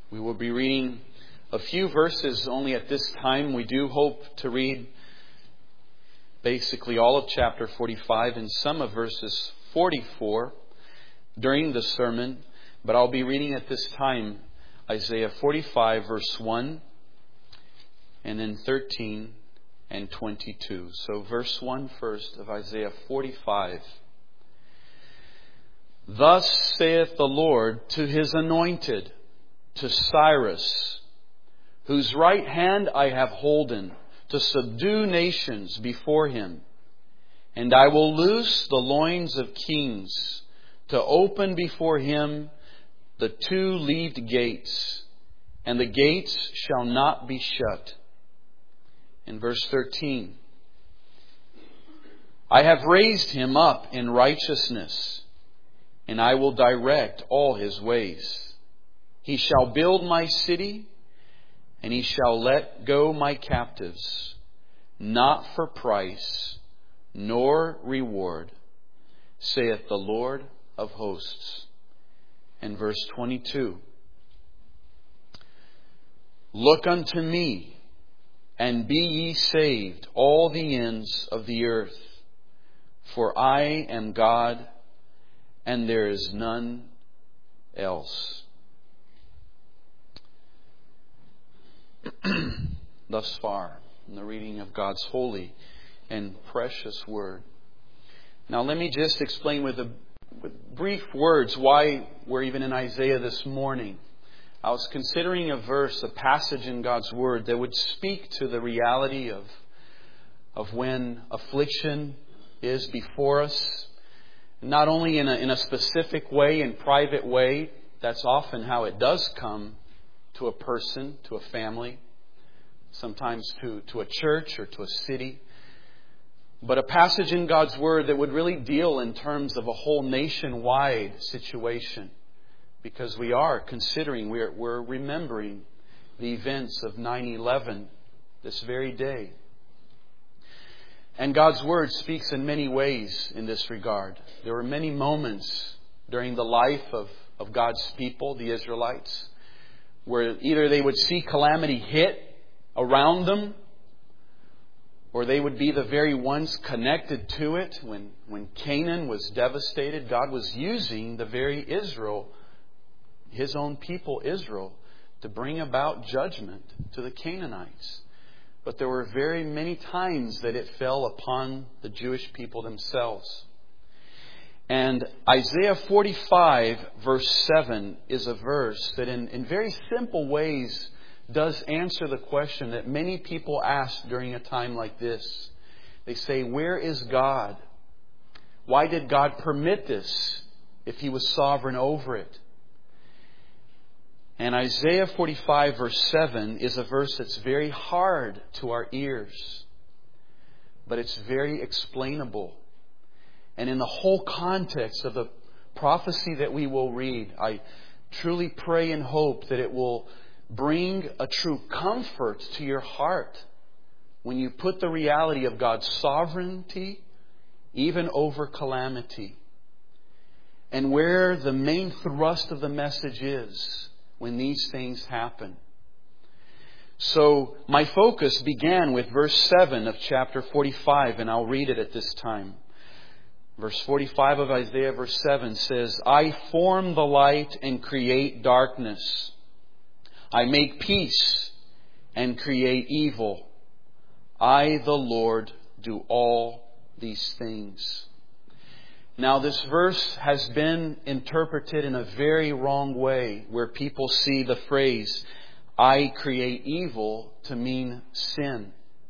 We will be reading a few verses only at this time. We do hope to read basically all of chapter 45 and some of verses 44 during the sermon. But I'll be reading at this time Isaiah 45 verse 1 and then 13 and 22. So verse 1 first of Isaiah 45. Thus saith the Lord to His anointed, to Cyrus, whose right hand I have holden, to subdue nations before him. And I will loose the loins of kings, to open before him the two-leaved gates, and the gates shall not be shut. In verse 13, I have raised him up in righteousness, and I will direct all his ways. He shall build my city, and he shall let go my captives, not for price, nor reward, saith the Lord of hosts. And verse 22, Look unto me, and be ye saved, all the ends of the earth. For I am God, and there is none else. Thus far in the reading of God's holy and precious Word. Now let me just explain with brief words why we're even in Isaiah this morning. I was considering a verse, a passage in God's Word that would speak to the reality of when affliction is before us. Not only in a specific way, in private way, that's often how it does come to a person, to a family, sometimes to a church or to a city. But a passage in God's Word that would really deal in terms of a whole nationwide situation. Because we are considering, we're remembering the events of 9/11 this very day. And God's Word speaks in many ways in this regard. There were many moments during the life of God's people, the Israelites, where either they would see calamity hit around them, or they would be the very ones connected to it. When Canaan was devastated, God was using the very Israel, His own people Israel, to bring about judgment to the Canaanites. But there were very many times that it fell upon the Jewish people themselves. And Isaiah 45 verse 7 is a verse that in very simple ways does answer the question that many people ask during a time like this. They say, where is God? Why did God permit this if He was sovereign over it? And Isaiah 45 verse 7 is a verse that's very hard to our ears, but it's very explainable. And in the whole context of the prophecy that we will read, I truly pray and hope that it will bring a true comfort to your heart when you put the reality of God's sovereignty even over calamity, and where the main thrust of the message is when these things happen. So my focus began with verse 7 of chapter 45, and I'll read it at this time. Verse 45 of Isaiah, verse 7 says, I form the light and create darkness. I make peace and create evil. I, the Lord, do all these things. Now, this verse has been interpreted in a very wrong way, where people see the phrase, I create evil, to mean sin.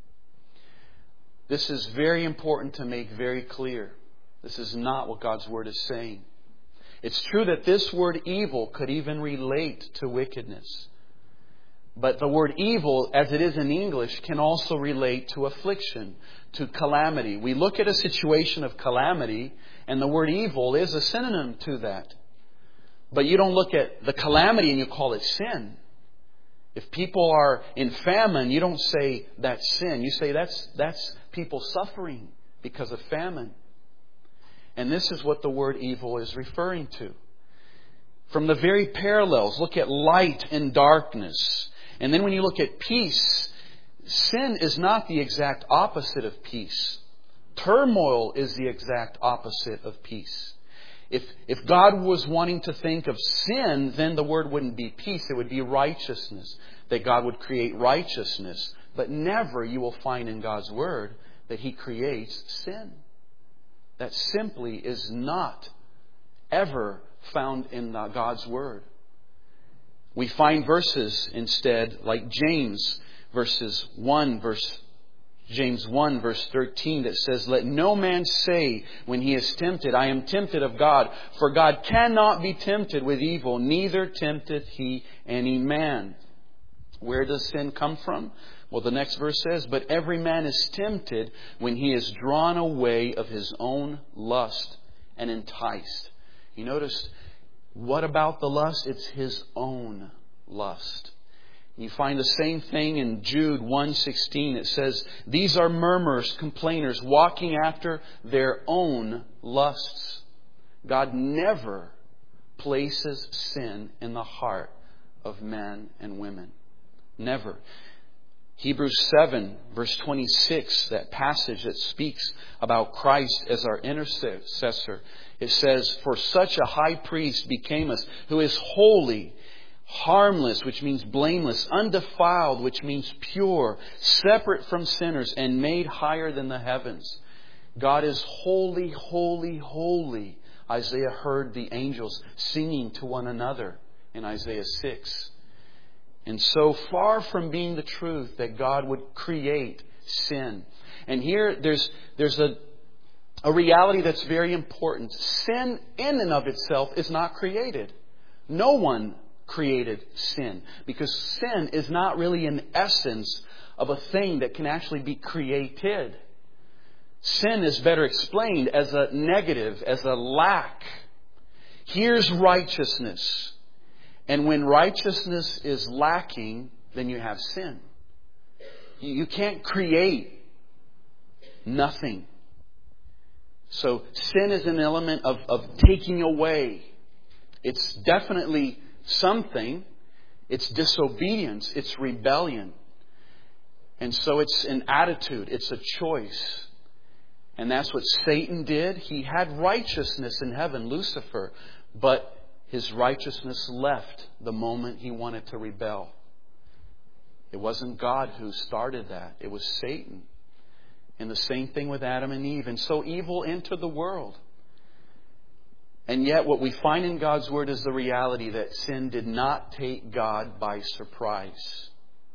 This is very important to make very clear. This is not what God's Word is saying. It's true that this word evil could even relate to wickedness. But the word evil, as it is in English, can also relate to affliction, to calamity. We look at a situation of calamity, and the word evil is a synonym to that. But you don't look at the calamity and you call it sin. If people are in famine, you don't say that's sin. You say that's people suffering because of famine. And this is what the word evil is referring to. From the very parallels, look at light and darkness. And then when you look at peace, sin is not the exact opposite of peace. Turmoil is the exact opposite of peace. If God was wanting to think of sin, then the word wouldn't be peace. It would be righteousness. That God would create righteousness. But never you will find in God's Word that He creates sin. That simply is not ever found in God's Word. We find verses instead like James 1 verse 13 that says, "Let no man say when he is tempted, I am tempted of God. For God cannot be tempted with evil, neither tempteth He any man." Where does sin come from? Well, the next verse says, "But every man is tempted when he is drawn away of his own lust and enticed." You notice, what about the lust? It's his own lust. You find the same thing in Jude 1:16. It says, "These are murmurers, complainers, walking after their own lusts." God never places sin in the heart of men and women. Never. Hebrews 7 verse 26, that passage that speaks about Christ as our intercessor. It says, "For such a high priest became us, who is holy, harmless," which means blameless, "undefiled," which means pure, separate from sinners, and made higher than the heavens. God is holy, holy, holy. Isaiah heard the angels singing to one another in Isaiah 6. And so far from being the truth that God would create sin. And here there's a reality that's very important. Sin in and of itself is not created. No one created sin. Because sin is not really an essence of a thing that can actually be created. Sin is better explained as a negative, as a lack. Here's righteousness. And when righteousness is lacking, then you have sin. You can't create nothing. So sin is an element of taking away. It's definitely something. It's disobedience. It's rebellion. And so it's an attitude. It's a choice. And that's what Satan did. He had righteousness in heaven, Lucifer. But his righteousness left the moment he wanted to rebel. It wasn't God who started that. It was Satan. And the same thing with Adam and Eve. And so evil entered the world. And yet what we find in God's Word is the reality that sin did not take God by surprise.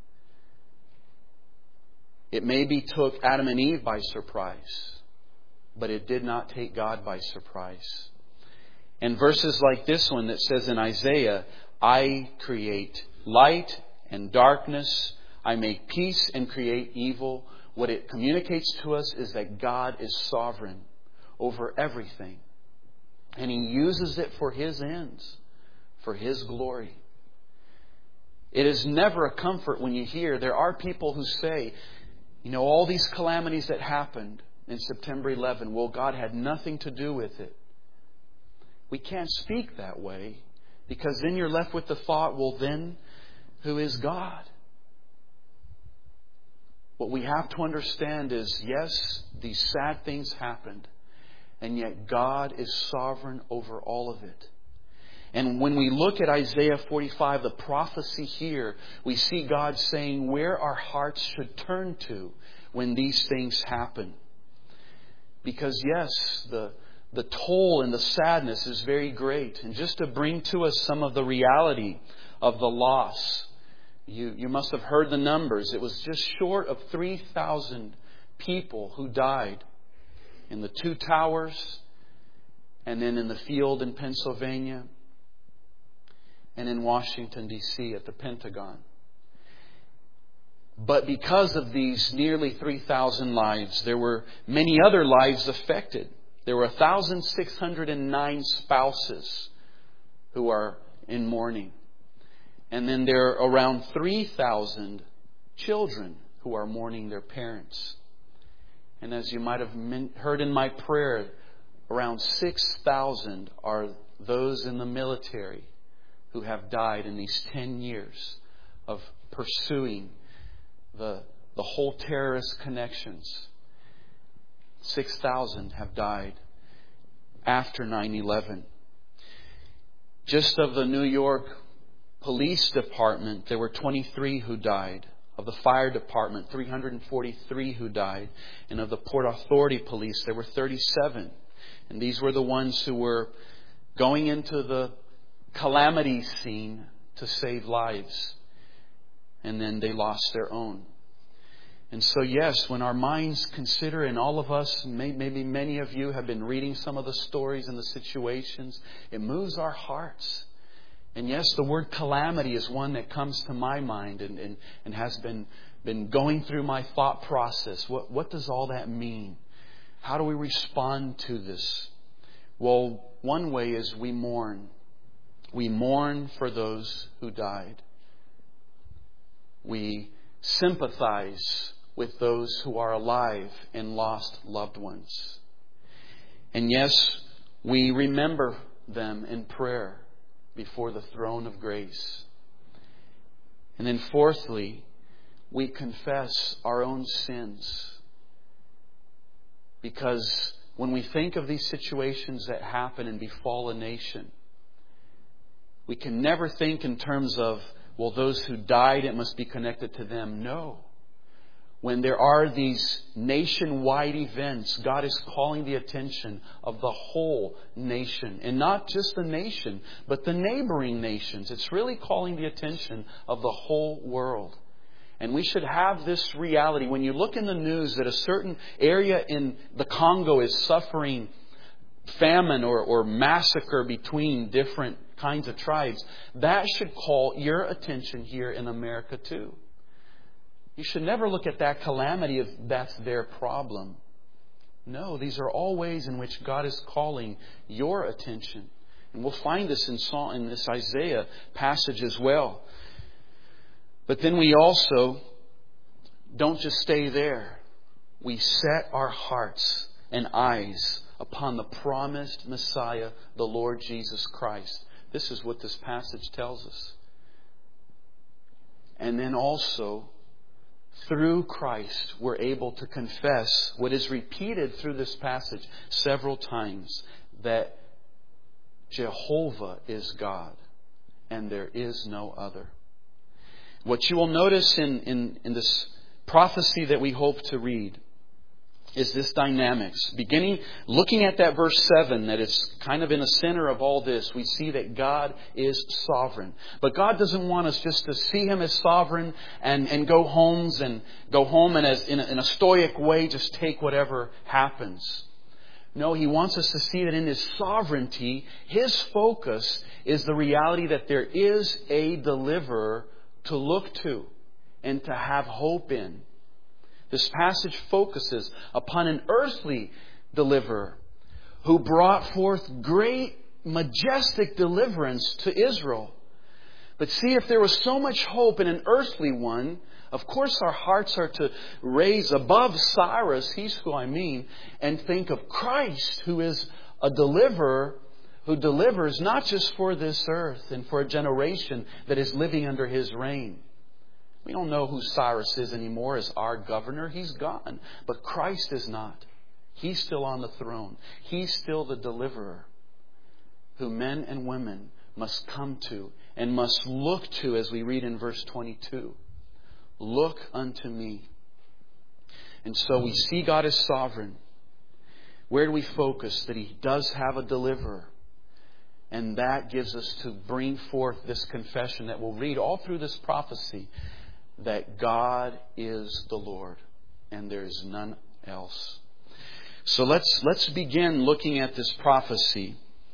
It maybe took Adam and Eve by surprise, but it did not take God by surprise. And verses like this one that says in Isaiah, "I create light and darkness. I make peace and create evil." What it communicates to us is that God is sovereign over everything. And He uses it for His ends, for His glory. It is never a comfort when you hear, there are people who say, all these calamities that happened in September 11, well, God had nothing to do with it. We can't speak that way, because then you're left with the thought, well then, who is God? What we have to understand is, yes, these sad things happened, and yet God is sovereign over all of it. And when we look at Isaiah 45, the prophecy here, we see God saying where our hearts should turn to when these things happen. Because yes, the toll and the sadness is very great. And just to bring to us some of the reality of the loss, you must have heard the numbers. It was just short of 3,000 people who died in the two towers, and then in the field in Pennsylvania, and in Washington, D.C. at the Pentagon. But because of these nearly 3,000 lives, there were many other lives affected. There were 1,609 spouses who are in mourning. And then there are around 3,000 children who are mourning their parents. And as you might have heard in my prayer, around 6,000 are those in the military who have died in these 10 years of pursuing the whole terrorist connections. 6,000 have died after 9/11. Just of the New York Police Department, there were 23 who died. Of the Fire Department, 343 who died. And of the Port Authority Police, there were 37. And these were the ones who were going into the calamity scene to save lives. And then they lost their own. And so yes, when our minds consider, and all of us, maybe many of you have been reading some of the stories and the situations, it moves our hearts. And yes, the word calamity is one that comes to my mind and has been going through my thought process. What does all that mean? How do we respond to this? Well, one way is we mourn. We mourn for those who died. We sympathize with those who are alive and lost loved ones. And yes, we remember them in prayer before the throne of grace. And then fourthly, we confess our own sins. Because when we think of these situations that happen and befall a nation, we can never think in terms of, well, those who died, it must be connected to them. No. When there are these nationwide events, God is calling the attention of the whole nation. And not just the nation, but the neighboring nations. It's really calling the attention of the whole world. And we should have this reality. When you look in the news that a certain area in the Congo is suffering famine or massacre between different kinds of tribes, that should call your attention here in America too. You should never look at that calamity if that's their problem. No, these are all ways in which God is calling your attention. And we'll find this in this Isaiah passage as well. But then we also don't just stay there. We set our hearts and eyes upon the promised Messiah, the Lord Jesus Christ. This is what this passage tells us. And then also, through Christ, we're able to confess what is repeated through this passage several times, that Jehovah is God and there is no other. What you will notice in this prophecy that we hope to read is this dynamics. Looking at that verse 7, that is kind of in the center of all this, we see that God is sovereign. But God doesn't want us just to see Him as sovereign and go home and as in a stoic way just take whatever happens. No, He wants us to see that in His sovereignty, His focus is the reality that there is a deliverer to look to and to have hope in. This passage focuses upon an earthly deliverer who brought forth great, majestic deliverance to Israel. But see, if there was so much hope in an earthly one, of course our hearts are to raise above Cyrus, he's who I mean, and think of Christ, who is a deliverer who delivers not just for this earth and for a generation that is living under His reign. We don't know who Cyrus is anymore as our governor. He's gone. But Christ is not. He's still on the throne. He's still the deliverer who men and women must come to and must look to, as we read in verse 22. Look unto me. And so we see God as sovereign. Where do we focus? That He does have a deliverer. And that gives us to bring forth this confession that we'll read all through this prophecy, that God is the Lord and there is none else. So let's begin looking at this prophecy.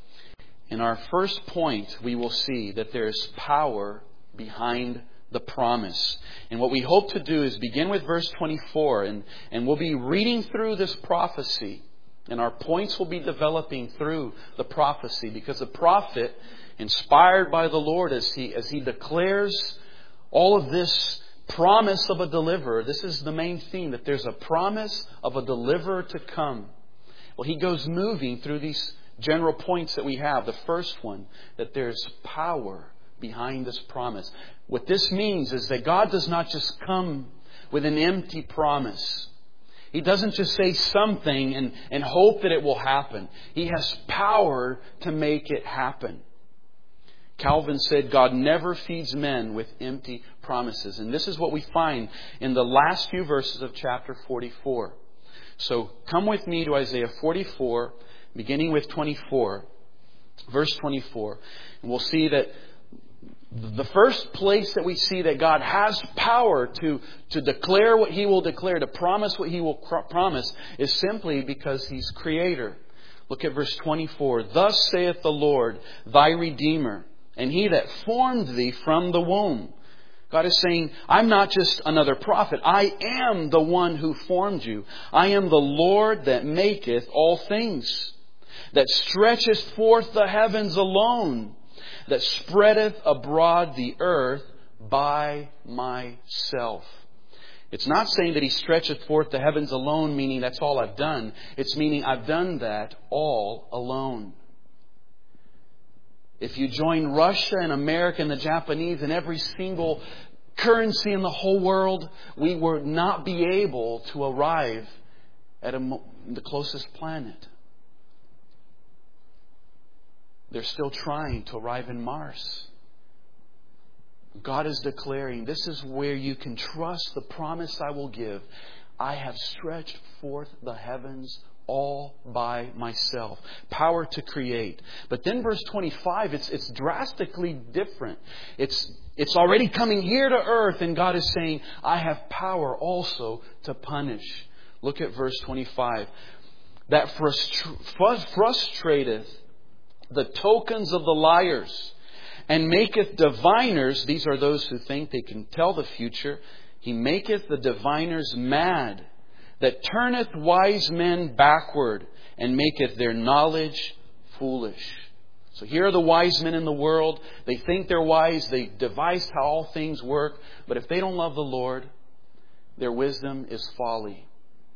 In our first point, we will see that there is power behind the promise. And what we hope to do is begin with verse 24, and we'll be reading through this prophecy. And our points will be developing through the prophecy, because the prophet, inspired by the Lord as he declares all of this promise of a deliverer. This is the main theme, that there's a promise of a deliverer to come. Well, he goes moving through these general points that we have. The first one, that there's power behind this promise. What this means is that God does not just come with an empty promise. He doesn't just say something and hope that it will happen. He has power to make it happen. Calvin said, God never feeds men with empty promises. And this is what we find in the last few verses of chapter 44. So come with me to Isaiah 44, beginning with 24, verse 24. And we'll see that the first place that we see that God has power to declare what He will declare, to promise what He will promise, is simply because He's Creator. Look at verse 24. Thus saith the Lord, thy Redeemer, and He that formed thee from the womb. God is saying, I'm not just another prophet. I am the one who formed you. I am the Lord that maketh all things, that stretcheth forth the heavens alone, that spreadeth abroad the earth by myself. It's not saying that He stretcheth forth the heavens alone, meaning that's all I've done. It's meaning I've done that all alone. If you join Russia and America and the Japanese and every single currency in the whole world, we would not be able to arrive at the closest planet. They're still trying to arrive in Mars. God is declaring, this is where you can trust the promise I will give. I have stretched forth the heavens all by myself. Power to create. But then verse 25, it's drastically different. It's already coming here to earth, and God is saying, I have power also to punish. Look at verse 25. That frustrateth the tokens of the liars, and maketh diviners, these are those who think they can tell the future, He maketh the diviners mad, that turneth wise men backward, and maketh their knowledge foolish. So here are the wise men in the world. They think they're wise. They devised how all things work. But if they don't love the Lord, their wisdom is folly.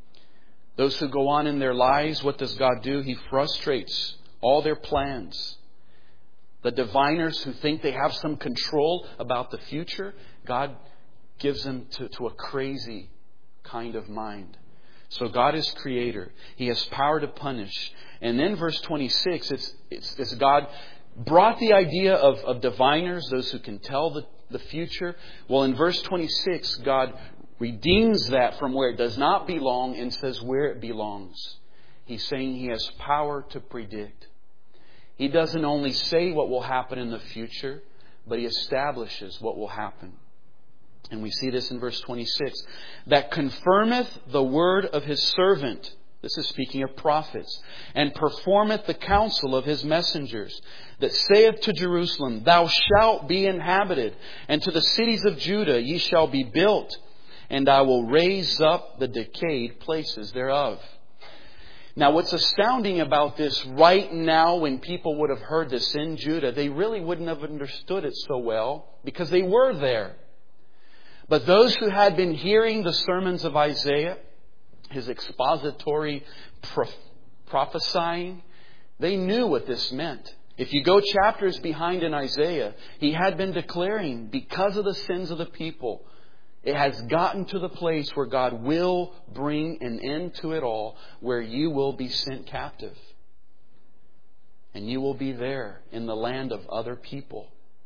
Those who go on in their lives, what does God do? He frustrates all their plans. The diviners who think they have some control about the future, God gives them to a crazy kind of mind. So God is Creator. He has power to punish. And then verse 26, it's God brought the idea of diviners, those who can tell the future. Well, in verse 26, God redeems that from where it does not belong and says where it belongs. He's saying He has power to predict. He doesn't only say what will happen in the future, but He establishes what will happen. And we see this in verse 26. That confirmeth the word of His servant. This is speaking of prophets. And performeth the counsel of His messengers. That saith to Jerusalem, Thou shalt be inhabited. And to the cities of Judah, ye shall be built. And I will raise up the decayed places thereof. Now, what's astounding about this right now, when people would have heard this in Judah, they really wouldn't have understood it so well because they were there. But those who had been hearing the sermons of Isaiah, his expository prophesying, they knew what this meant. If you go chapters behind in Isaiah, he had been declaring, because of the sins of the people, it has gotten to the place where God will bring an end to it all, where you will be sent captive. And you will be there in the land of other people.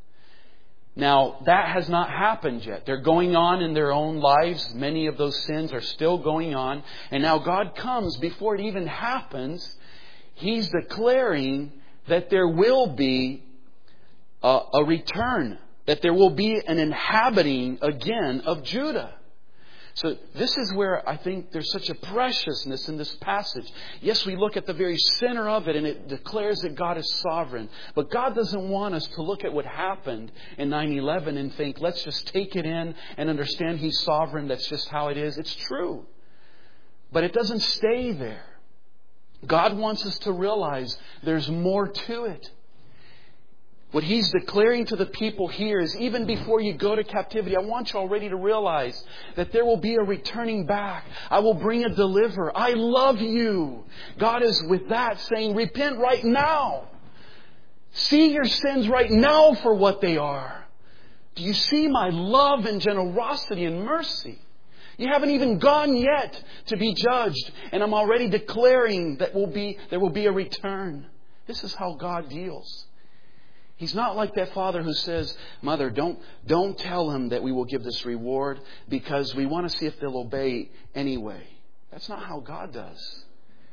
Now, that has not happened yet. They're going on in their own lives. Many of those sins are still going on. And now God comes, before it even happens, He's declaring that there will be a return. That there will be an inhabiting again of Judah. So this is where I think there's such a preciousness in this passage. Yes, we look at the very center of it and it declares that God is sovereign. But God doesn't want us to look at what happened in 9/11 and think, let's just take it in and understand He's sovereign. That's just how it is. It's true. But it doesn't stay there. God wants us to realize there's more to it. What He's declaring to the people here is, even before you go to captivity, I want you already to realize that there will be a returning back. I will bring a deliverer. I love you. God is with that saying, repent right now. See your sins right now for what they are. Do you see my love and generosity and mercy? You haven't even gone yet to be judged, and I'm already declaring that there will be a return. This is how God deals. He's not like that father who says, Mother, don't tell him that we will give this reward because we want to see if they'll obey anyway. That's not how God does.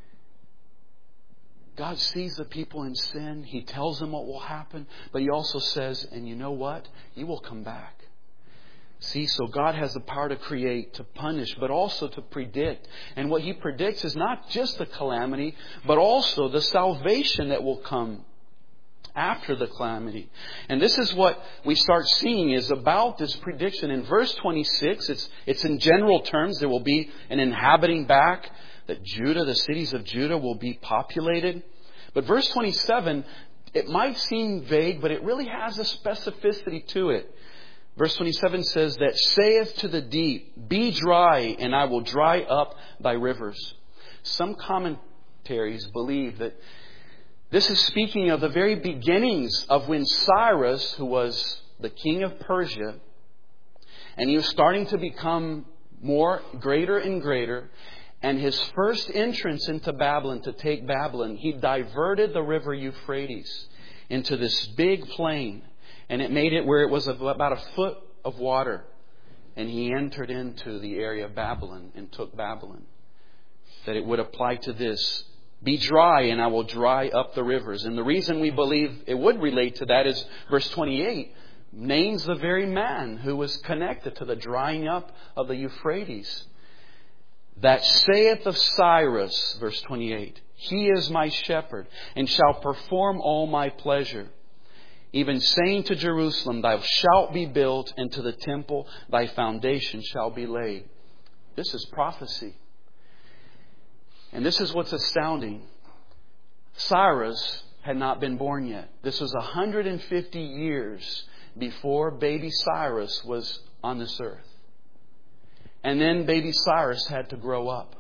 God sees the people in sin. He tells them what will happen. But He also says, and you know what? You will come back. See, so God has the power to create, to punish, but also to predict. And what He predicts is not just the calamity, but also the salvation that will come after the calamity. And this is what we start seeing is about this prediction. In verse 26, it's in general terms. There will be an inhabiting back, that Judah, the cities of Judah, will be populated. But verse 27, it might seem vague, but it really has a specificity to it. Verse 27 says that saith to the deep, be dry, and I will dry up thy rivers. Some commentaries believe that this is speaking of the very beginnings of when Cyrus, who was the king of Persia, and he was starting to become greater and greater, and his first entrance into Babylon, to take Babylon, he diverted the river Euphrates into this big plain. And it made it where it was about a foot of water. And he entered into the area of Babylon and took Babylon. That it would apply to this. Be dry and I will dry up the rivers. And the reason we believe it would relate to that is verse 28 names the very man who was connected to the drying up of the Euphrates. That saith of Cyrus, verse 28, He is my shepherd and shall perform all my pleasure. Even saying to Jerusalem, thou shalt be built, and to the temple thy foundation shall be laid. This is prophecy. And this is what's astounding. Cyrus had not been born yet. This was 150 years before baby Cyrus was on this earth. And then baby Cyrus had to grow up.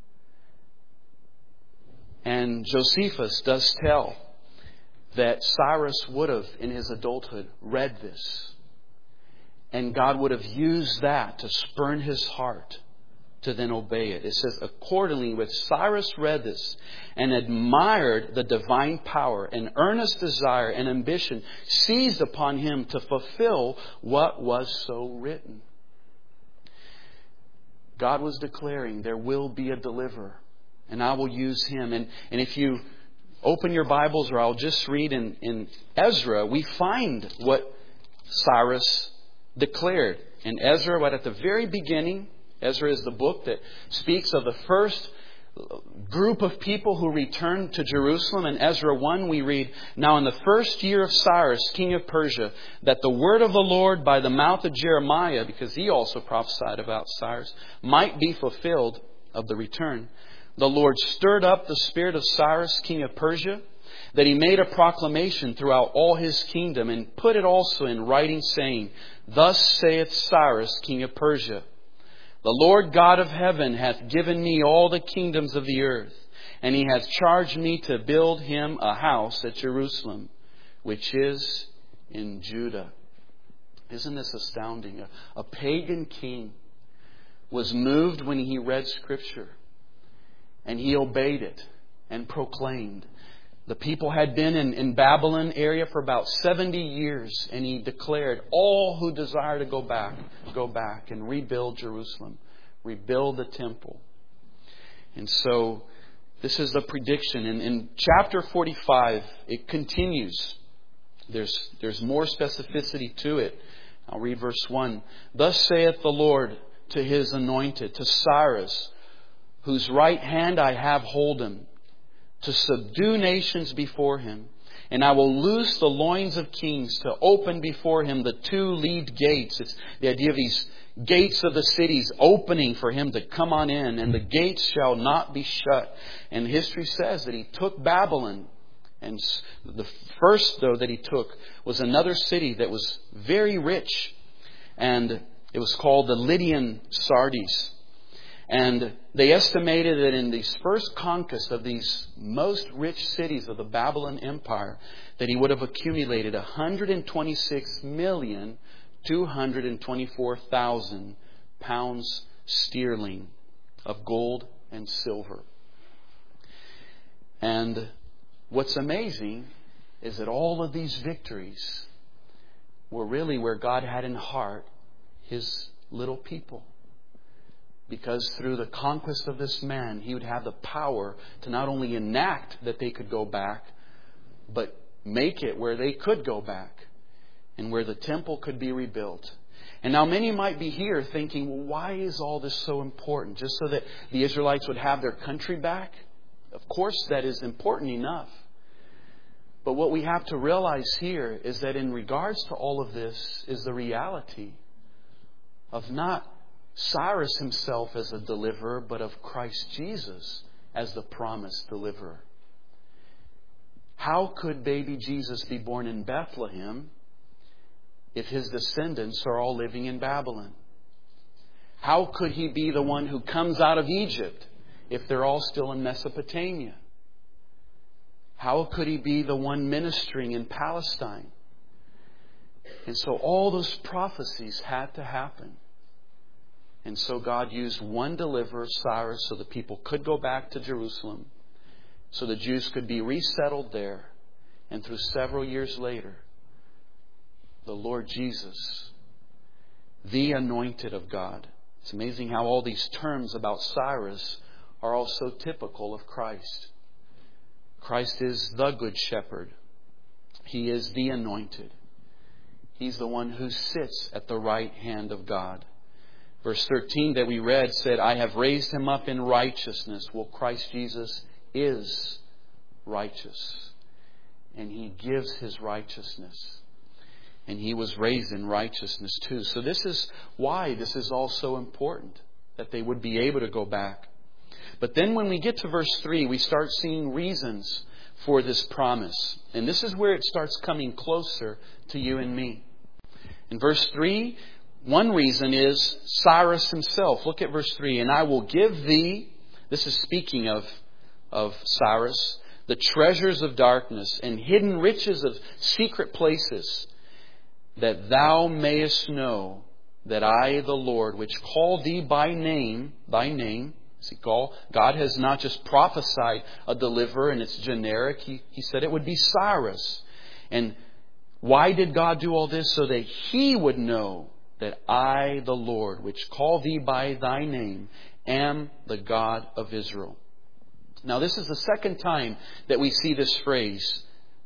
And Josephus does tell that Cyrus would have, in his adulthood, read this. And God would have used that to spurn his heart to then obey it. It says, accordingly, with Cyrus read this and admired the divine power, an earnest desire and ambition seized upon him to fulfill what was so written. God was declaring there will be a deliverer, and I will use him. And if you open your Bibles, or I'll just read in Ezra, we find what Cyrus declared. In Ezra, right at the very beginning, Ezra is the book that speaks of the first group of people who returned to Jerusalem. In Ezra 1, we read, Now in the first year of Cyrus, king of Persia, that the word of the Lord by the mouth of Jeremiah, because he also prophesied about Cyrus, might be fulfilled of the return. The Lord stirred up the spirit of Cyrus, king of Persia, that he made a proclamation throughout all his kingdom, and put it also in writing, saying, Thus saith Cyrus, king of Persia, The Lord God of heaven hath given me all the kingdoms of the earth, and he hath charged me to build him a house at Jerusalem, which is in Judah. Isn't this astounding? A pagan king was moved when he read Scripture, and he obeyed it and proclaimed. The people had been in Babylon area for about 70 years, and he declared, all who desire to go back and rebuild Jerusalem, rebuild the temple. And so this is the prediction. In chapter 45, it continues. There's more specificity to it. I'll read verse 1. Thus saith the Lord to his anointed, to Cyrus, whose right hand I have holden, to subdue nations before him. And I will loose the loins of kings, to open before him the two lead gates. It's the idea of these gates of the cities opening for him to come on in. And the gates shall not be shut. And history says that he took Babylon. And the first, though, that he took was another city that was very rich. And it was called the Lydian Sardis. And they estimated that in these first conquest of these most rich cities of the Babylon Empire, that he would have accumulated 126,224,000 pounds sterling of gold and silver. And what's amazing is that all of these victories were really where God had in heart His little people. Because through the conquest of this man, he would have the power to not only enact that they could go back, but make it where they could go back and where the temple could be rebuilt. And now many might be here thinking, well, why is all this so important? Just so that the Israelites would have their country back? Of course, that is important enough. But what we have to realize here is that in regards to all of this is the reality of not Cyrus himself as a deliverer, but of Christ Jesus as the promised deliverer. How could baby Jesus be born in Bethlehem if his descendants are all living in Babylon? How could he be the one who comes out of Egypt if they're all still in Mesopotamia? How could he be the one ministering in Palestine? And so all those prophecies had to happen. And so God used one deliverer, Cyrus, so the people could go back to Jerusalem, so the Jews could be resettled there. And through several years later, the Lord Jesus, the anointed of God. It's amazing how all these terms about Cyrus are all so typical of Christ. Christ is the Good Shepherd. He is the anointed. He's the one who sits at the right hand of God. Verse 13 that we read said, I have raised him up in righteousness. Well, Christ Jesus is righteous. And He gives His righteousness. And He was raised in righteousness too. So this is why this is all so important, that they would be able to go back. But then when we get to verse 3, we start seeing reasons for this promise. And this is where it starts coming closer to you and me. In verse 3, one reason is Cyrus himself. Look at verse 3. And I will give thee, this is speaking of Cyrus, the treasures of darkness and hidden riches of secret places, that thou mayest know that I, the Lord, which called thee by name, thy name. See, God has not just prophesied a deliverer and it's generic. He said it would be Cyrus. And why did God do all this? So that He would know that I, the Lord, which call thee by thy name, am the God of Israel. Now, this is the second time that we see this phrase,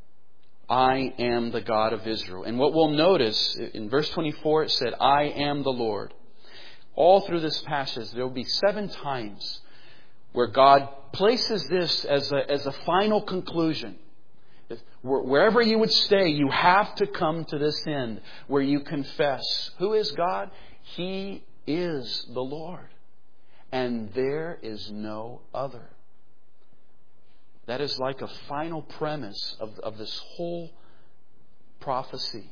I am the God of Israel. And what we'll notice, in verse 24, it said, I am the Lord. All through this passage, there will be 7 times where God places this as a final conclusion. Wherever you would stay, you have to come to this end where you confess. Who is God? He is the Lord. And there is no other. That is like a final premise of this whole prophecy.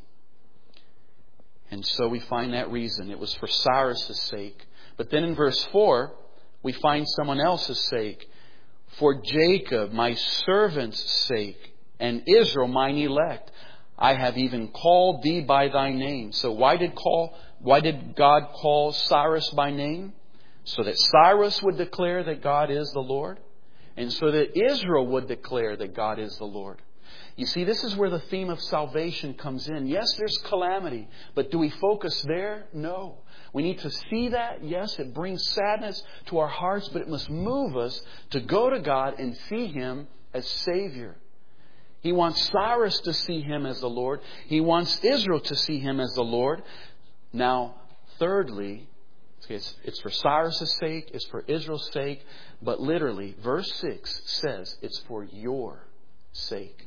And so we find that reason. It was for Cyrus' sake. But then in verse 4, we find someone else's sake. For Jacob, my servant's sake, and Israel, mine elect, I have even called thee by thy name. So why did God call Cyrus by name? So that Cyrus would declare that God is the Lord. And so that Israel would declare that God is the Lord. You see, this is where the theme of salvation comes in. Yes, there's calamity, but do we focus there? No. We need to see that. Yes, it brings sadness to our hearts, but it must move us to go to God and see Him as Savior. He wants Cyrus to see Him as the Lord. He wants Israel to see Him as the Lord. Now, thirdly, it's for Cyrus' sake, it's for Israel's sake, but literally, verse 6 says it's for your sake.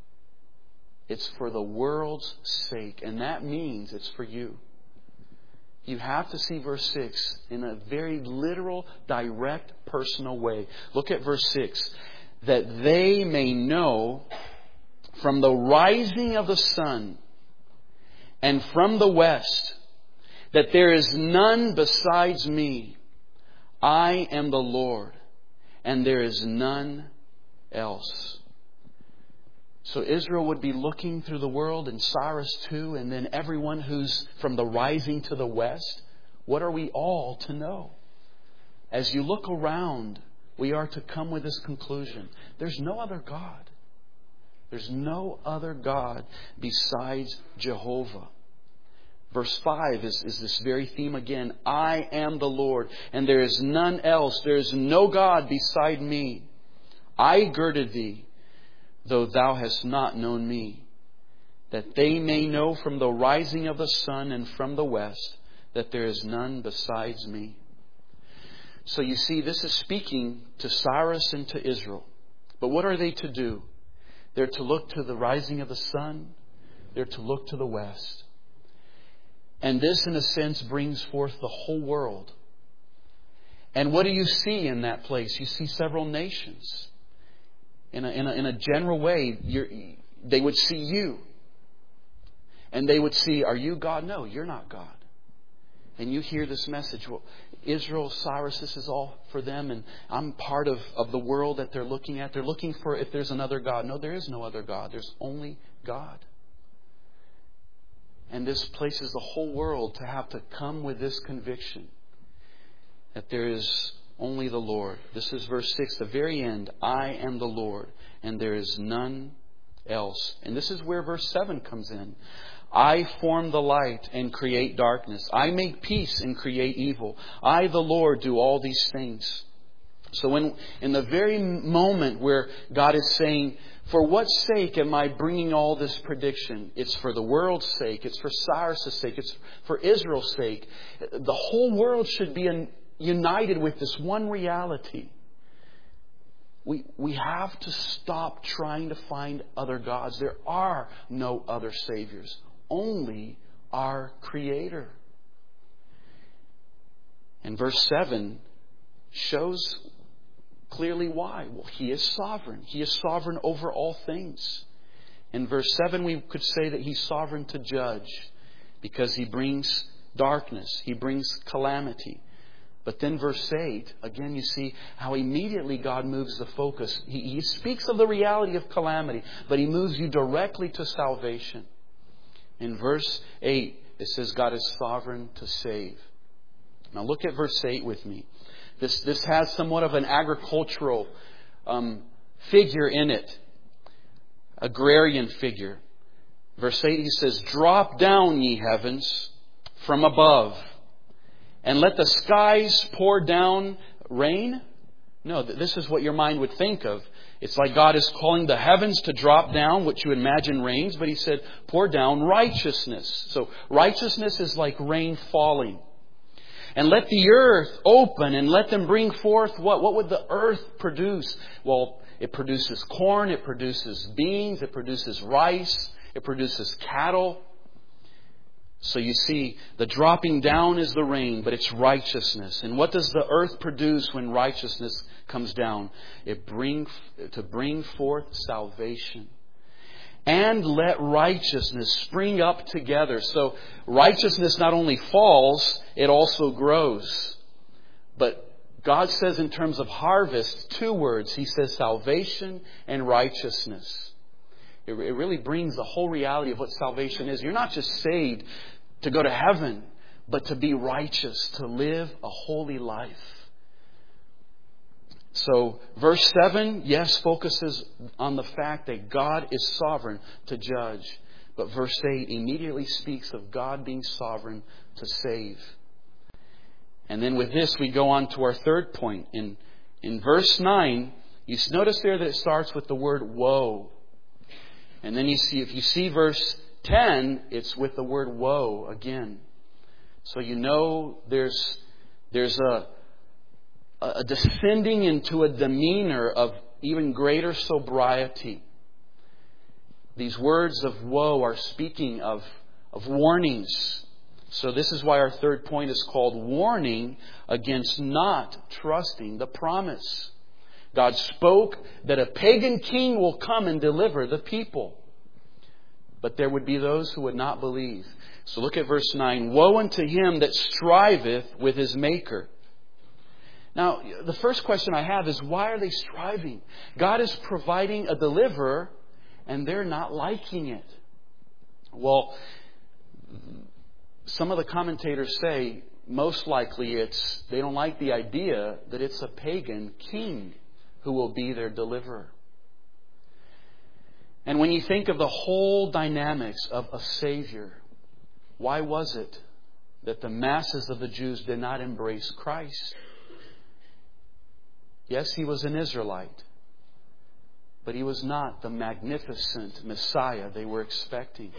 It's for the world's sake, and that means it's for you. You have to see verse 6 in a very literal, direct, personal way. Look at verse 6. That they may know from the rising of the sun and from the west that there is none besides me. I am the Lord, and there is none else. So Israel would be looking through the world, and Cyrus too, and then everyone who's from the rising to the west. What are we all to know? As you look around, we are to come with this conclusion. There's no other God. There's no other God besides Jehovah. Verse 5 is this very theme again. I am the Lord, and there is none else. There is no God beside me. I girded thee, though thou hast not known me, that they may know from the rising of the sun and from the west that there is none besides me. So you see, this is speaking to Cyrus and to Israel. But what are they to do? They're to look to the rising of the sun. They're to look to the west. And this, in a sense, brings forth the whole world. And what do you see in that place? You see several nations. In a general way, they would see you. And they would see, are you God? No, you're not God. And you hear this message. Well, Israel, Cyrus, this is all for them. And I'm part of the world that they're looking at. They're looking for if there's another God. No, there is no other God. There's only God. And this places the whole world to have to come with this conviction that there is only the Lord. This is verse 6, the very end. I am the Lord, and there is none else. And this is where verse 7 comes in. I form the light and create darkness. I make peace and create evil. I, the Lord, do all these things. So in the very moment where God is saying, for what sake am I bringing all this prediction? It's for the world's sake. It's for Cyrus' sake. It's for Israel's sake. The whole world should be united with this one reality. We have to stop trying to find other gods. There are no other saviors. Only our Creator. And verse 7 shows clearly why. Well, He is sovereign. He is sovereign over all things. In verse 7, we could say that He's sovereign to judge because He brings darkness. He brings calamity. But then verse 8, again, you see how immediately God moves the focus. He speaks of the reality of calamity, but He moves you directly to salvation. In verse 8, it says God is sovereign to save. Now look at verse 8 with me. This has somewhat of an agricultural figure in it. Agrarian figure. Verse 8, he says, drop down, ye heavens, from above, and let the skies pour down rain. No, this is what your mind would think of. It's like God is calling the heavens to drop down, what you imagine rains, but He said, pour down righteousness. So righteousness is like rain falling. And let the earth open and let them bring forth what? What would the earth produce? Well, it produces corn, it produces beans, it produces rice, it produces cattle. So you see, the dropping down is the rain, but it's righteousness. And what does the earth produce when righteousness comes down? It brings forth salvation. And let righteousness spring up together. So righteousness not only falls, it also grows. But God says in terms of harvest, 2 words. He says salvation and righteousness. It really brings the whole reality of what salvation is. You're not just saved to go to heaven, but to be righteous, to live a holy life. So verse 7, yes, focuses on the fact that God is sovereign to judge. But verse 8 immediately speaks of God being sovereign to save. And then with this, we go on to our third point. In verse 9, you notice there that it starts with the word woe. And then if you see verse 10, it's with the word woe again. So you know there's a descending into a demeanor of even greater sobriety. These words of woe are speaking of warnings. So this is why our third point is called warning against not trusting the promise. God spoke that a pagan king will come and deliver the people. But there would be those who would not believe. So look at verse 9. Woe unto him that striveth with his Maker, Now, the first question I have is, why are they striving? God is providing a deliverer, and they're not liking it. Well, some of the commentators say, most likely they don't like the idea that it's a pagan king who will be their deliverer. And when you think of the whole dynamics of a Savior, why was it that the masses of the Jews did not embrace Christ? Yes, He was an Israelite, but He was not the magnificent Messiah they were expecting.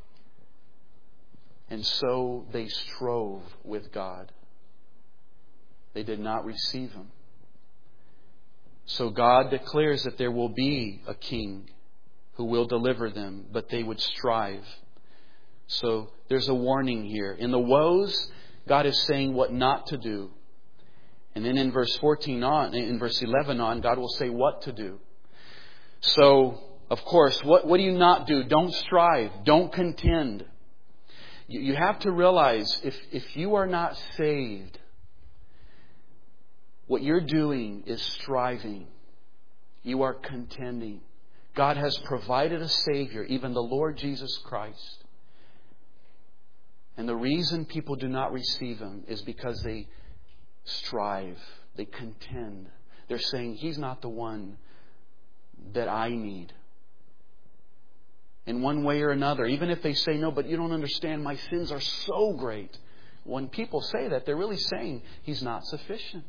And so they strove with God. They did not receive Him. So God declares that there will be a king who will deliver them, but they would strive. So there's a warning here. In the woes, God is saying what not to do. And then in verse 11 on, God will say what to do. So, of course, what do you not do? Don't strive. Don't contend. You have to realize if you are not saved, what you're doing is striving. You are contending. God has provided a Savior, even the Lord Jesus Christ. And the reason people do not receive Him is because they strive. They contend. They're saying, He's not the one that I need. In one way or another. Even if they say, no, but you don't understand, my sins are so great. When people say that, they're really saying He's not sufficient.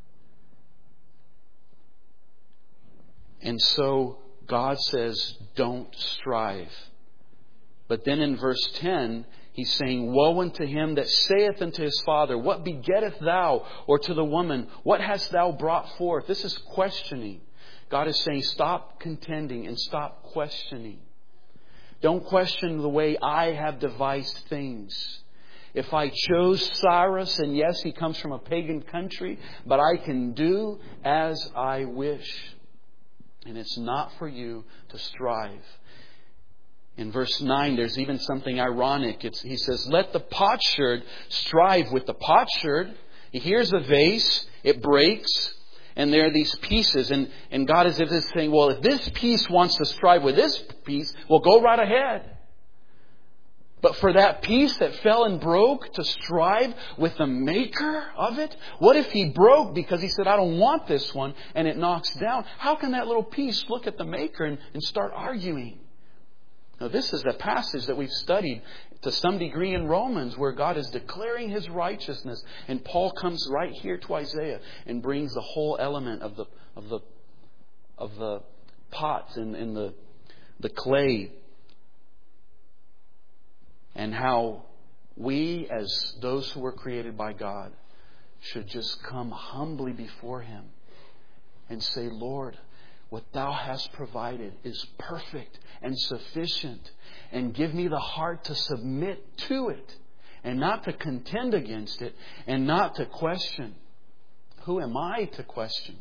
And so God says, don't strive. But then in verse 10, He's saying, woe unto him that saith unto his father, what begettest thou? Or to the woman, what hast thou brought forth? This is questioning. God is saying, stop contending and stop questioning. Don't question the way I have devised things. If I chose Cyrus, and yes, he comes from a pagan country, but I can do as I wish. And it's not for you to strive. In verse 9, there's even something ironic. He says, let the potsherd strive with the potsherd. Here's a vase. It breaks. And there are these pieces. And God is saying, well, if this piece wants to strive with this piece, well, go right ahead. But for that piece that fell and broke to strive with the maker of it? What if he broke because he said, I don't want this one, and it knocks down? How can that little piece look at the maker and start arguing? Now, this is a passage that we've studied to some degree in Romans, where God is declaring His righteousness, and Paul comes right here to Isaiah and brings the whole element of the pots and the clay, and how we, as those who were created by God, should just come humbly before Him and say, Lord, what Thou hast provided is perfect and sufficient. And give me the heart to submit to it. And not to contend against it. And not to question. Who am I to question?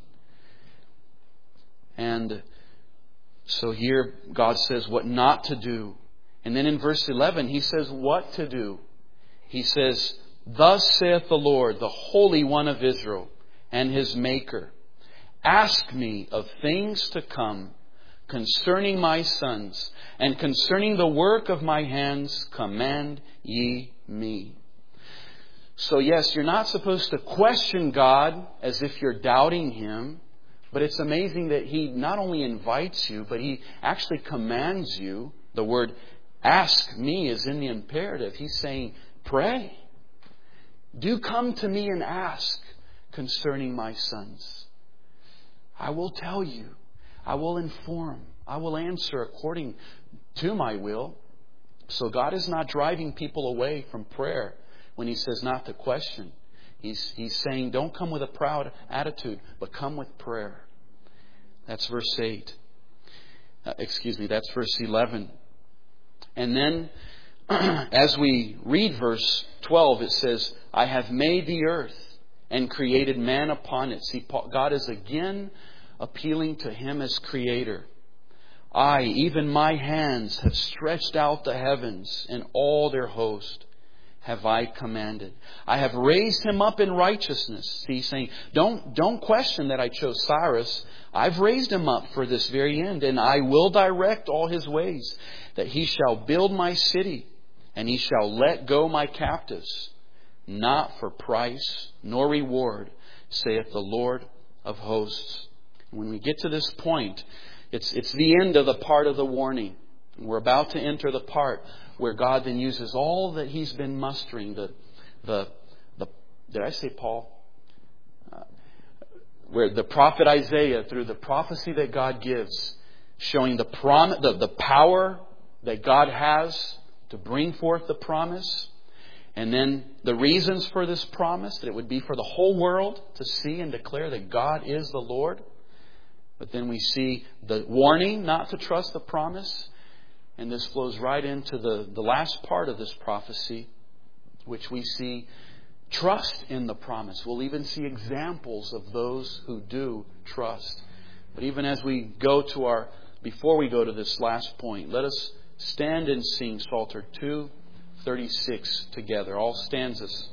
And so here God says what not to do. And then in verse 11 He says what to do. He says, thus saith the Lord, the Holy One of Israel, and His Maker. Ask me of things to come concerning my sons, and concerning the work of my hands, command ye me. So yes, you're not supposed to question God as if you're doubting Him, but it's amazing that He not only invites you, but He actually commands you. The word ask me is in the imperative. He's saying, pray. Do come to me and ask concerning my sons. I will tell you. I will inform. I will answer according to my will. So God is not driving people away from prayer when He says not to question. He's saying don't come with a proud attitude, but come with prayer. That's verse 8. That's verse 11. And then as we read verse 12, it says, I have made the earth and created man upon it. See, God is again appealing to Him as Creator. Even my hands have stretched out the heavens and all their host, have I commanded. I have raised him up in righteousness. See, he's saying, don't question that I chose Cyrus. I've raised him up for this very end, and I will direct all his ways, that he shall build my city, and he shall let go my captives, not for price nor reward, saith the Lord of hosts. When we get to this point, it's the end of the part of the warning. We're about to enter the part where God then uses all that He's been mustering. Did I say Paul? Where the prophet Isaiah, through the prophecy that God gives, showing the power that God has to bring forth the promise, and then the reasons for this promise, that it would be for the whole world to see and declare that God is the Lord. But then we see the warning not to trust the promise. And this flows right into the last part of this prophecy, which we see trust in the promise. We'll even see examples of those who do trust. But even as we go to before we go to this last point, let us stand and sing Psalter 236 together, all stanzas.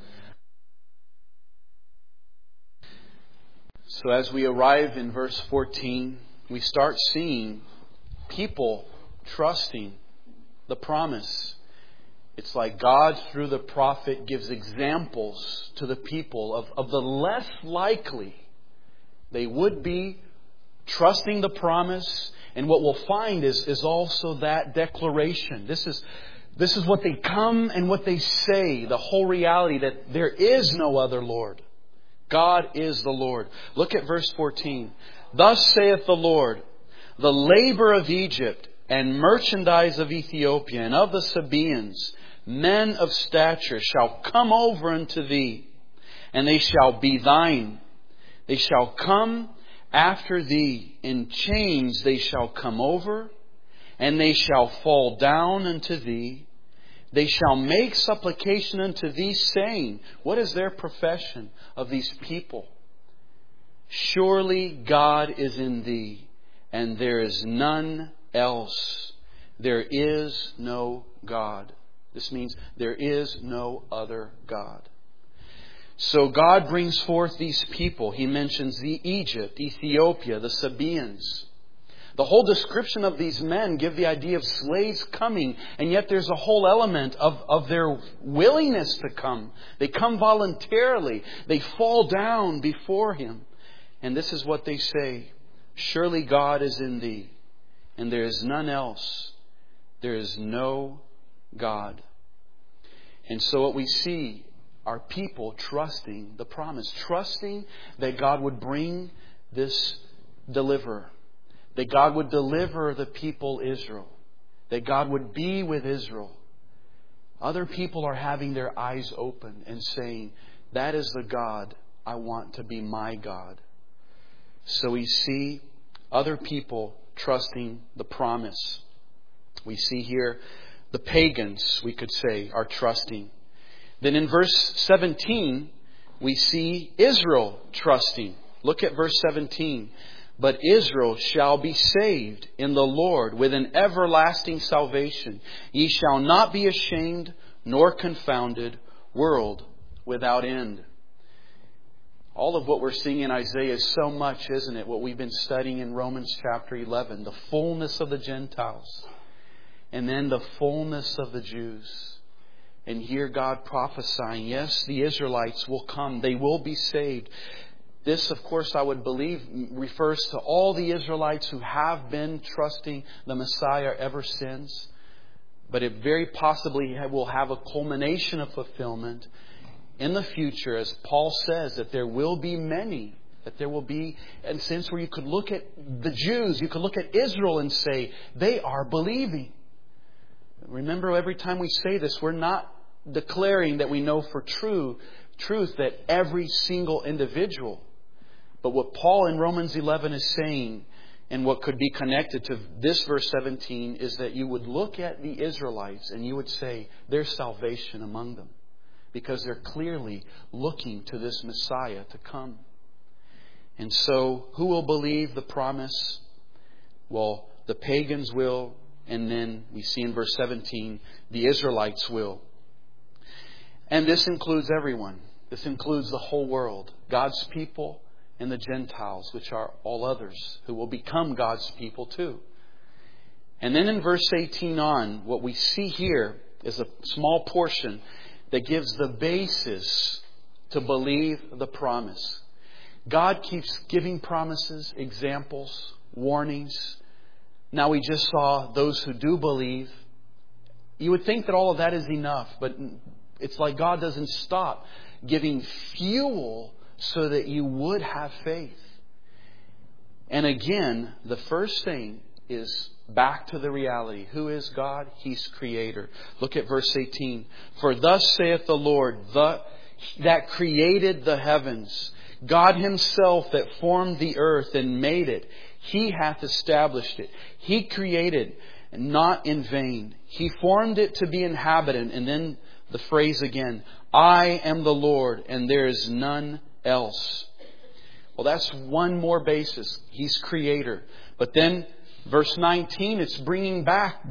So as we arrive in verse 14, we start seeing people trusting the promise. It's like God, through the prophet, gives examples to the people of the less likely they would be trusting the promise. And what we'll find is also that declaration. This is what they come and what they say. The whole reality that there is no other Lord. God is the Lord. Look at verse 14. Thus saith the Lord, the labor of Egypt and merchandise of Ethiopia and of the Sabaeans, men of stature, shall come over unto thee, and they shall be thine. They shall come after thee. In chains they shall come over, and they shall fall down unto thee. They shall make supplication unto thee, saying, what is their profession of these people? Surely God is in thee, and there is none else. There is no God. This means there is no other God. So God brings forth these people. He mentions Egypt, Ethiopia, the Sabaeans. The whole description of these men give the idea of slaves coming, and yet there's a whole element of their willingness to come. They come voluntarily. They fall down before Him. And this is what they say. Surely God is in thee, and there is none else. There is no God. And so what we see are people trusting the promise, trusting that God would bring this deliverer, that God would deliver the people Israel, that God would be with Israel. Other people are having their eyes open and saying, that is the God I want to be my God. So we see other people trusting the promise. We see here the pagans, we could say, are trusting. Then in verse 17, we see Israel trusting. Look at verse 17. But Israel shall be saved in the Lord with an everlasting salvation. Ye shall not be ashamed nor confounded, world without end. All of what we're seeing in Isaiah is so much, isn't it? What we've been studying in Romans chapter 11. The fullness of the Gentiles. And then the fullness of the Jews. And here God prophesying, yes, the Israelites will come. They will be saved. This, of course, I would believe refers to all the Israelites who have been trusting the Messiah ever since. But it very possibly will have a culmination of fulfillment in the future, as Paul says, that there will be many. That there will be a sense where you could look at the Jews, you could look at Israel and say, they are believing. Remember, every time we say this, we're not declaring that we know for truth that every single individual. But what Paul in Romans 11 is saying, and what could be connected to this verse 17, is that you would look at the Israelites and you would say, there's salvation among them. Because they're clearly looking to this Messiah to come. And so, who will believe the promise? Well, the pagans will. And then we see in verse 17, the Israelites will. And this includes everyone. This includes the whole world. God's people and the Gentiles, which are all others, who will become God's people too. And then in verse 18 on, what we see here is a small portion that gives the basis to believe the promise. God keeps giving promises, examples, warnings. Now we just saw those who do believe. You would think that all of that is enough, but it's like God doesn't stop giving fuel so that you would have faith. And again, the first thing is back to the reality. Who is God? He's Creator. Look at verse 18. For thus saith the Lord, that created the heavens, God Himself that formed the earth and made it. He hath established it. He created, not in vain. He formed it to be inhabited. And then the phrase again, I am the Lord and there is none else. Well, that's one more basis. He's Creator. But then verse 19, it's bringing back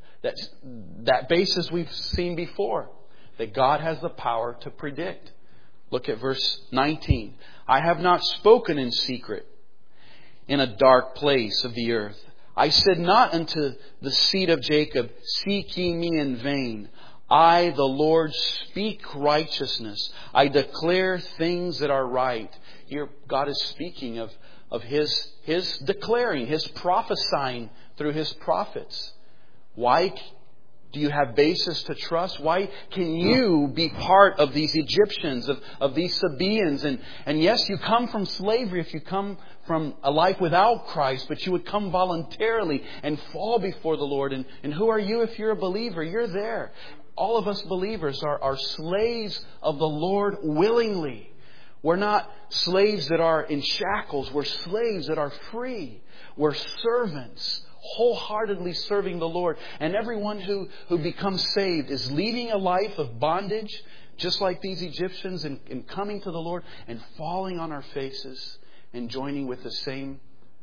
that basis we've seen before. That God has the power to predict. Look at verse 19. I have not spoken in secret in a dark place of the earth. I said not unto the seed of Jacob, seek ye me in vain. I, the Lord, speak righteousness. I declare things that are right. Here God is speaking of His declaring, His prophesying through His prophets. Why do you have basis to trust? Why can you be part of these Egyptians, of these Sabaeans? And yes, you come from slavery if you come from a life without Christ, but you would come voluntarily and fall before the Lord. And who are you if you're a believer? You're there. All of us believers are slaves of the Lord willingly. We're not slaves that are in shackles. We're slaves that are free. We're servants, wholeheartedly serving the Lord. And everyone who becomes saved is leading a life of bondage, just like these Egyptians, and coming to the Lord and falling on our faces and joining with the same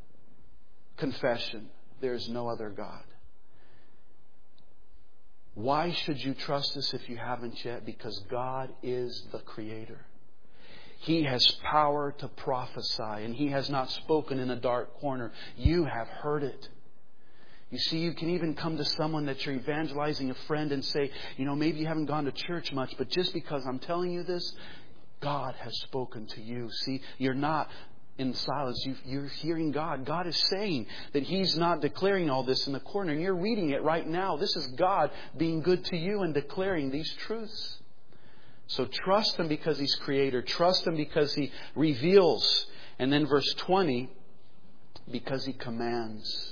confession. There is no other God. Why should you trust us if you haven't yet? Because God is the Creator. He has power to prophesy, and He has not spoken in a dark corner. You have heard it. You see, you can even come to someone that you're evangelizing, a friend, and say, maybe you haven't gone to church much, but just because I'm telling you this, God has spoken to you. See, you're not in silence. You're hearing God. God is saying that He's not declaring all this in the corner. And you're reading it right now. This is God being good to you and declaring these truths. So trust Him because He's Creator. Trust Him because He reveals. And then verse 20, because He commands.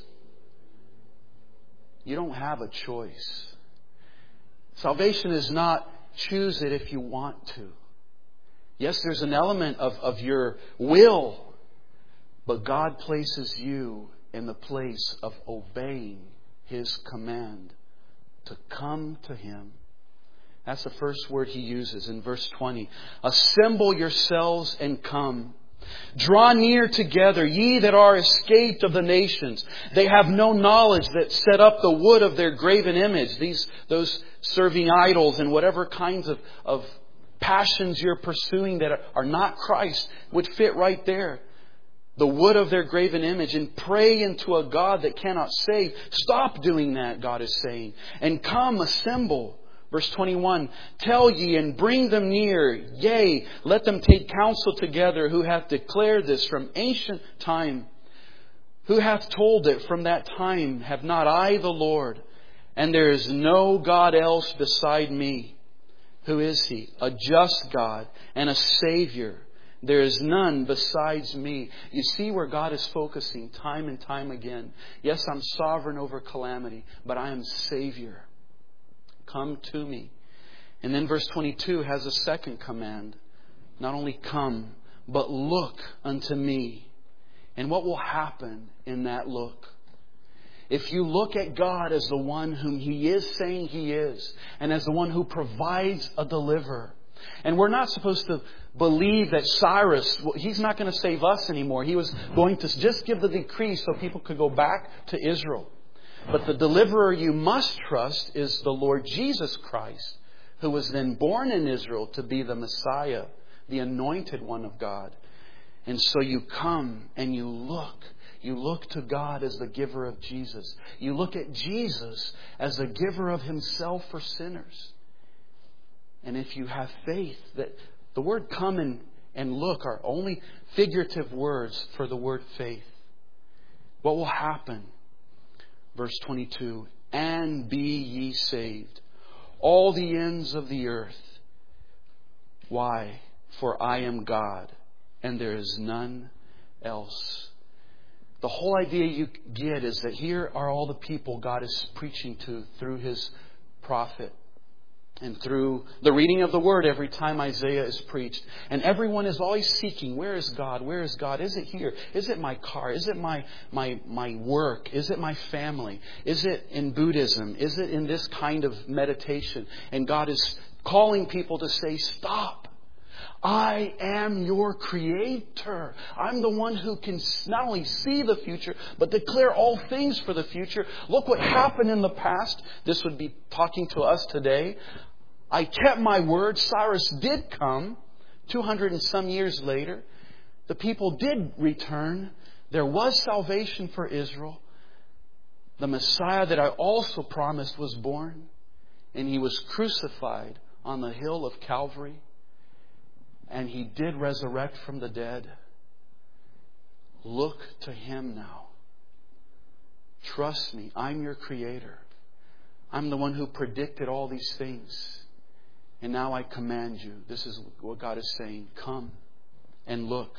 You don't have a choice. Salvation is not choose it if you want to. Yes, there's an element of your will. But God places you in the place of obeying His command to come to Him. That's the first word He uses in verse 20. Assemble yourselves and come. Draw near together, ye that are escaped of the nations. They have no knowledge that set up the wood of their graven image. Those serving idols and whatever kinds of passions you're pursuing that are not Christ would fit right there. The wood of their graven image, and pray into a God that cannot save. Stop doing that, God is saying. And come, assemble. Verse 21, tell ye and bring them near. Yea, let them take counsel together, who hath declared this from ancient time. Who hath told it from that time? Have not I the Lord? And there is no God else beside me. Who is He? A just God and a Savior. There is none besides me. You see where God is focusing time and time again. Yes, I'm sovereign over calamity, but I am Savior. Come to me. And then verse 22 has a second command. Not only come, but look unto me. And what will happen in that look? If you look at God as the one whom He is saying He is, and as the one who provides a deliverer. And we're not supposed to believe that Cyrus, he's not going to save us anymore. He was going to just give the decree so people could go back to Israel. But the deliverer you must trust is the Lord Jesus Christ, who was then born in Israel to be the Messiah, the anointed one of God. And so you come and you look. You look to God as the giver of Jesus. You look at Jesus as the giver of Himself for sinners. And if you have faith, that the word come and look are only figurative words for the word faith. What will happen? Verse 22, and be ye saved, all the ends of the earth. Why? For I am God, and there is none else. The whole idea you get is that here are all the people God is preaching to through His prophet and through the reading of the Word every time Isaiah is preached. And everyone is always seeking, where is God? Where is God? Is it here? Is it my car? Is it my work? Is it my family? Is it in Buddhism? Is it in this kind of meditation? And God is calling people to say, stop. I am your Creator. I'm the one who can not only see the future, but declare all things for the future. Look what happened in the past. This would be talking to us today. I kept my word. Cyrus did come 200 and some years later. The people did return. There was salvation for Israel. The Messiah that I also promised was born. And He was crucified on the hill of Calvary. And He did resurrect from the dead. Look to Him now. Trust me, I'm your Creator. I'm the one who predicted all these things. And now I command you. This is what God is saying. Come and look.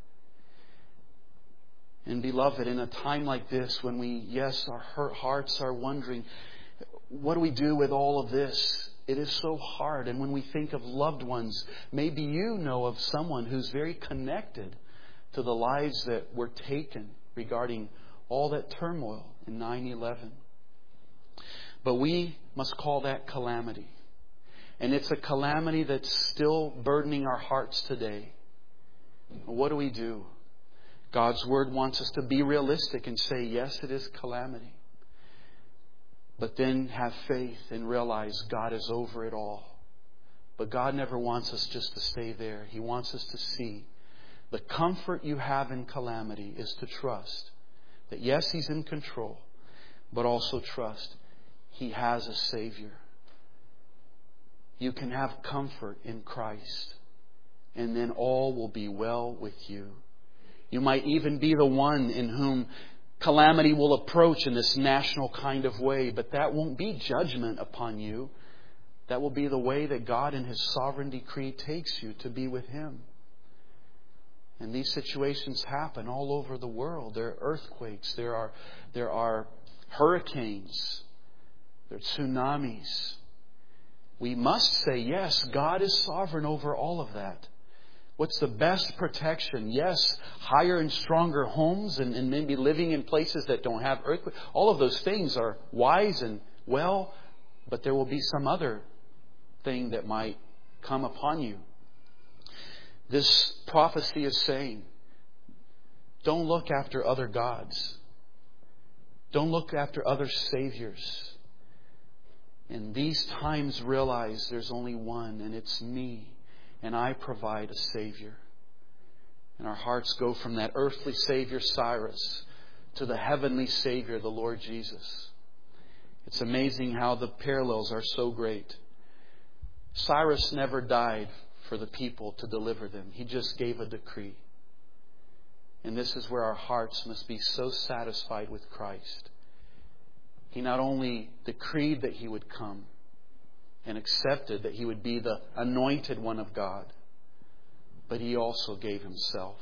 And beloved, in a time like this, when our hearts are wondering, what do we do with all of this? It is so hard. And when we think of loved ones, maybe you know of someone who's very connected to the lives that were taken regarding all that turmoil in 9/11. But we must call that calamity. And it's a calamity that's still burdening our hearts today. What do we do? God's Word wants us to be realistic and say, yes, it is calamity. But then have faith and realize God is over it all. But God never wants us just to stay there. He wants us to see the comfort you have in calamity is to trust that yes, He's in control, but also trust He has a Savior. You can have comfort in Christ, and then all will be well with you. You might even be the one in whom calamity will approach in this national kind of way, but that won't be judgment upon you. That will be the way that God in His sovereign decree takes you to be with Him. And these situations happen all over the world. There are earthquakes, there are hurricanes, there are tsunamis. We must say, yes, God is sovereign over all of that. What's the best protection? Yes, higher and stronger homes and maybe living in places that don't have earthquakes. All of those things are wise and well, but there will be some other thing that might come upon you. This prophecy is saying, don't look after other gods. Don't look after other saviors. In these times, realize there's only one, and it's me. And I provide a Savior. And our hearts go from that earthly Savior, Cyrus, to the heavenly Savior, the Lord Jesus. It's amazing how the parallels are so great. Cyrus never died for the people to deliver them. He just gave a decree. And this is where our hearts must be so satisfied with Christ. He not only decreed that He would come, and accepted that He would be the anointed one of God, but He also gave Himself.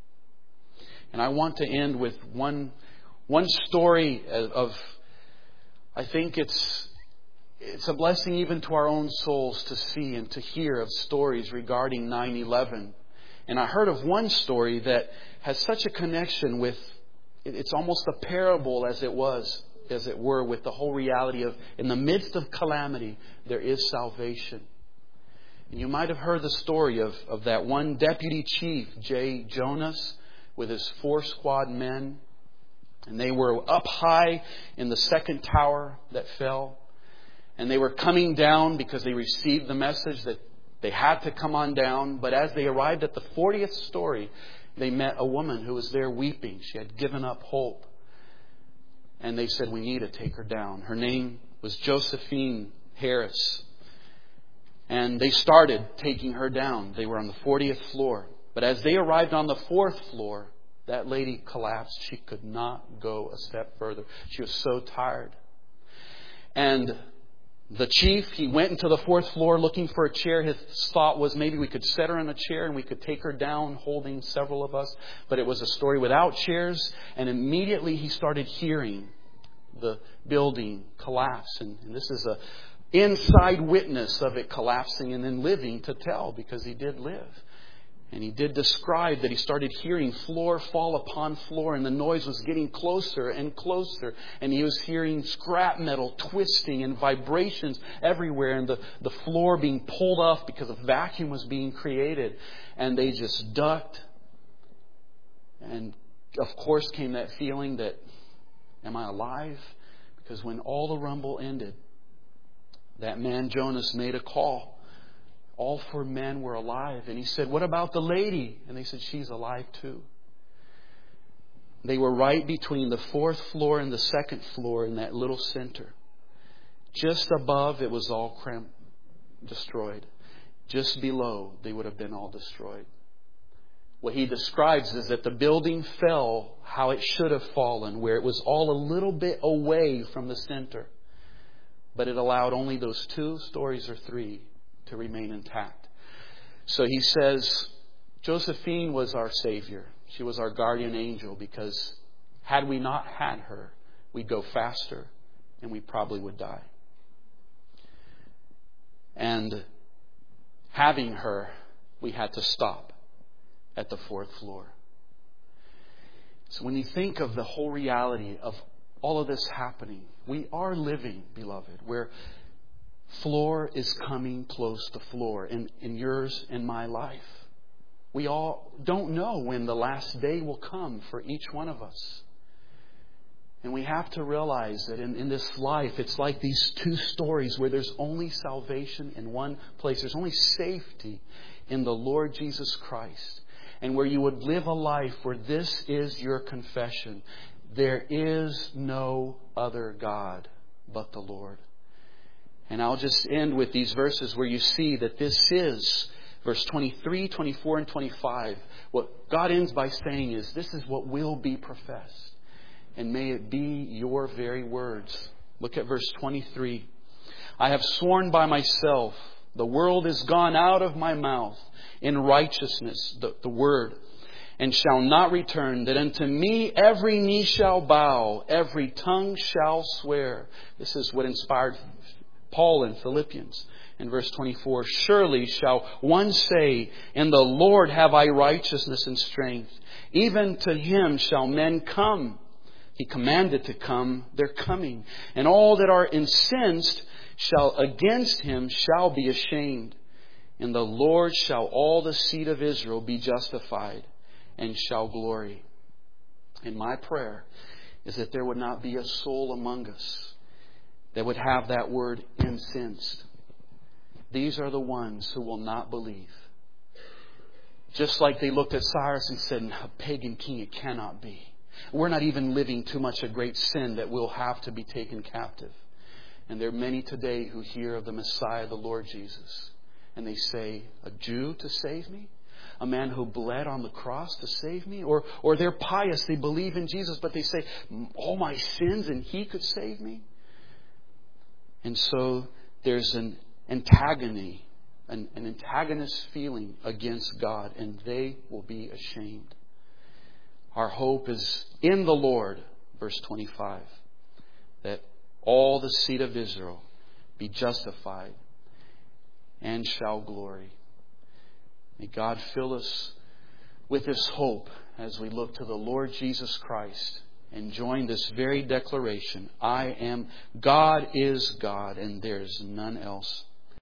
And I want to end with one story of I think it's a blessing even to our own souls to see and to hear of stories regarding 9/11. And I heard of one story that has such a connection with, it's almost a parable as it were, with the whole reality of in the midst of calamity, there is salvation. And you might have heard the story of that one deputy chief, J. Jonas, with his 4 squad men. And they were up high in the second tower that fell. And they were coming down because they received the message that they had to come on down. But as they arrived at the 40th story, they met a woman who was there weeping. She had given up hope. And they said, we need to take her down. Her name was Josephine Harris. And they started taking her down. They were on the 40th floor. But as they arrived on the 4th floor, that lady collapsed. She could not go a step further. She was so tired. And the chief, he went into the 4th floor looking for a chair. His thought was maybe we could set her in a chair and we could take her down holding several of us. But it was a story without chairs. And immediately he started hearing the building collapse. And this is a inside witness of it collapsing and then living to tell, because he did live. And he did describe that he started hearing floor fall upon floor, and the noise was getting closer and closer. And he was hearing scrap metal twisting and vibrations everywhere, and the floor being pulled off because a vacuum was being created. And they just ducked. And of course came that feeling that, am I alive? Because when all the rumble ended, that man Jonas made a call. All 4 men were alive. And he said, what about the lady? And they said, she's alive too. They were right between the 4th floor and the 2nd floor in that little center. Just above, it was all destroyed. Just below, they would have been all destroyed. What he describes is that the building fell how it should have fallen, where it was all a little bit away from the center. But it allowed only those 2 stories or 3 to remain intact. So he says, Josephine was our Savior. She was our guardian angel, because had we not had her, we'd go faster and we probably would die. And having her, we had to stop at the 4th floor. So when you think of the whole reality of all of this happening, we are living, beloved, where floor is coming close to floor in yours and my life. We all don't know when the last day will come for each one of us. And we have to realize that in this life, it's like these 2 stories where there's only salvation in one place. There's only safety in the Lord Jesus Christ. And where you would live a life where this is your confession. There is no other God but the Lord. And I'll just end with these verses where you see that this is, verse 23, 24, and 25. What God ends by saying is, this is what will be professed. And may it be your very words. Look at verse 23. I have sworn by myself, the world is gone out of my mouth in righteousness, the word, and shall not return, that unto me every knee shall bow, every tongue shall swear. This is what inspired Paul in Philippians. In verse 24, surely shall one say, in the Lord have I righteousness and strength. Even to Him shall men come. He commanded to come, they're coming. And all that are incensed shall against Him shall be ashamed. In the Lord shall all the seed of Israel be justified and shall glory. And my prayer is that there would not be a soul among us that would have that word incensed. These are the ones who will not believe. Just like they looked at Cyrus and said, a pagan king, it cannot be. We're not even living too much a great sin that we'll have to be taken captive. And there are many today who hear of the Messiah, the Lord Jesus. And they say, a Jew to save me? A man who bled on the cross to save me? Or they're pious, they believe in Jesus, but they say, all my sins and He could save me? And so there's an antagony, an antagonist feeling against God, and they will be ashamed. Our hope is in the Lord, verse 25, that all the seed of Israel be justified and shall glory. May God fill us with this hope as we look to the Lord Jesus Christ and join this very declaration, God is God and there is none else